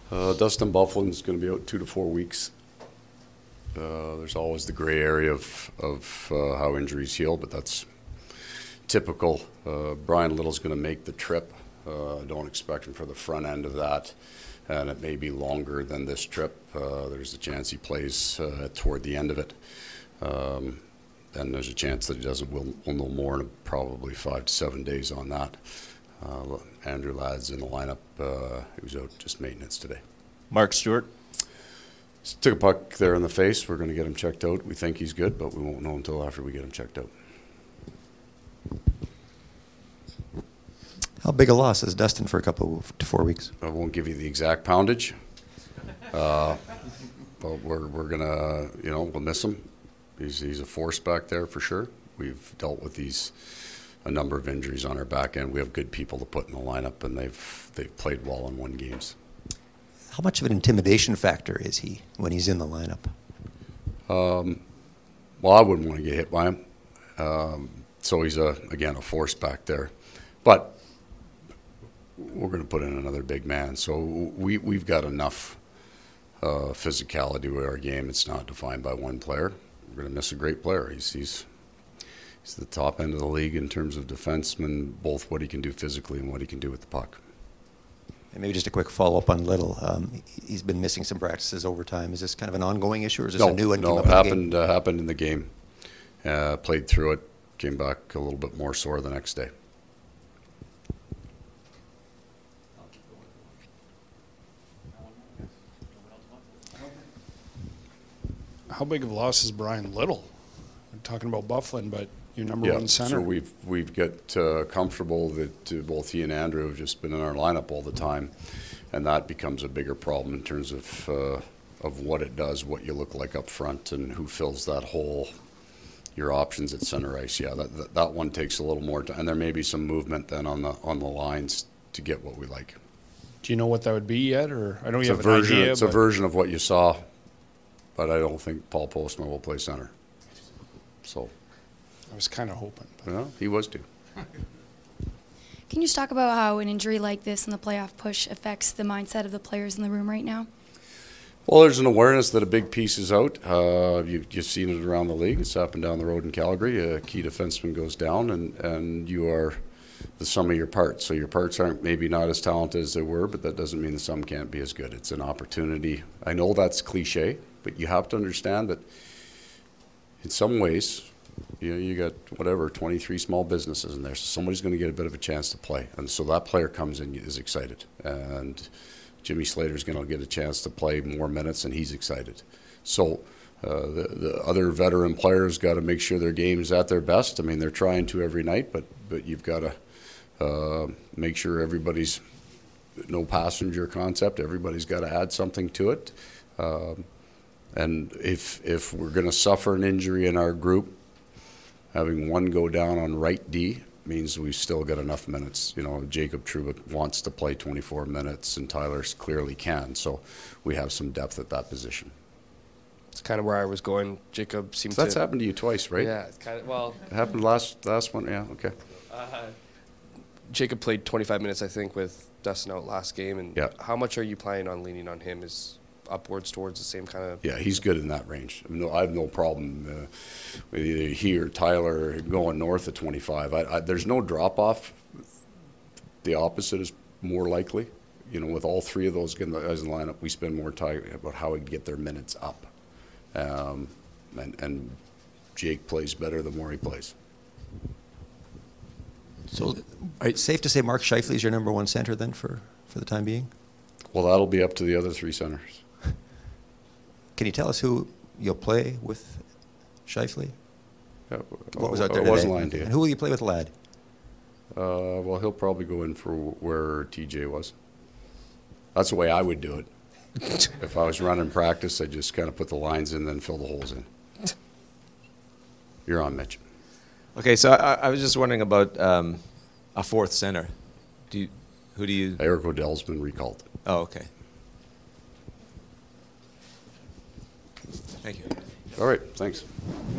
Dustin Bufflin's going to be out 2 to 4 weeks. There's always the gray area of how injuries heal, but that's typical. Brian Little's going to make the trip. I don't expect him for the front end of that, and it may be longer than this trip. There's a chance he plays toward the end of it. And there's a chance that he doesn't. We'll know more in probably 5 to 7 days on that. Andrew Ladd's in the lineup. He was out just maintenance today. Mark Stewart. Took a puck there in the face. We're going to get him checked out. We think he's good, but we won't know until after we get him checked out. How big a loss is Dustin for a couple to 4 weeks? I won't give you the exact poundage, but we're gonna, we'll miss him. He's a force back there for sure. We've dealt with a number of injuries on our back end. We have good people to put in the lineup, and they've played well and won games. How much of an intimidation factor is he when he's in the lineup? Well, I wouldn't want to get hit by him. So he's again a force back there, but we're going to put in another big man. So we've got enough physicality with our game. It's not defined by one player. We're going to miss a great player. He's the top end of the league in terms of defenseman, both what he can do physically and what he can do with the puck. And maybe just a quick follow-up on Little. He's been missing some practices over time. Is this kind of an ongoing issue, or is this a new one? No, it happened in the game. Played through it, came back a little bit more sore the next day. How big of a loss is Brian Little? We're talking about Bufflin, but your number one center. So we've got comfortable that both he and Andrew have just been in our lineup all the time, and that becomes a bigger problem in terms of what it does, what you look like up front, and who fills that hole. Your options at center ice, that one takes a little more time, and there may be some movement then on the lines to get what we like. Do you know what that would be yet, or I know you have an idea? It's a version of what you saw, but I don't think Paul Postma will play center. So I was kind of hoping. Yeah, he was too. Can you just talk about how an injury like this in the playoff push affects the mindset of the players in the room right now? Well, there's an awareness that a big piece is out. You've seen it around the league. It's happened down the road in Calgary. A key defenseman goes down, and you are the sum of your parts. So your parts aren't maybe not as talented as they were, but that doesn't mean the sum can't be as good. It's an opportunity. I know that's cliche, but you have to understand that in some ways, you got 23 small businesses in there, so somebody's going to get a bit of a chance to play, and so that player comes in is excited, and Jimmy Slater's going to get a chance to play more minutes, and he's excited. So the other veteran players got to make sure their game's at their best. I mean, they're trying to every night, but you've got to make sure everybody's no passenger concept. Everybody's got to add something to it. And if we're going to suffer an injury in our group, having one go down on right D means we've still got enough minutes. Jacob Trouba wants to play 24 minutes, and Tyler clearly can. So we have some depth at that position. It's kind of where I was going. Jacob seems so that's happened to you twice, right? Yeah, it's kind of, well. It happened last one, yeah, okay. Jacob played 25 minutes, I think, with Dustin out last game. And yeah. How much are you planning on leaning on him? Is upwards towards the same kind of... Yeah, he's good in that range. I have no problem with either he or Tyler going north of 25. There's no drop-off. The opposite is more likely. With all three of those guys in the lineup, we spend more time about how we get their minutes up. And Jake plays better the more he plays. So it's safe to say Mark Scheifele is your number one center then for the time being? Well, that'll be up to the other three centers. Can you tell us who you'll play with Scheifele? Yeah, what was out there today? Wasn't lying to you. And who will you play with Ladd? Well, he'll probably go in for where TJ was. That's the way I would do it. If I was running practice, I'd just kind of put the lines in, then fill the holes in. You're on, Mitch. Okay, so I was just wondering about a fourth center. Who do you... Eric Odell's been recalled. Oh, okay. Thank you. All right, thanks.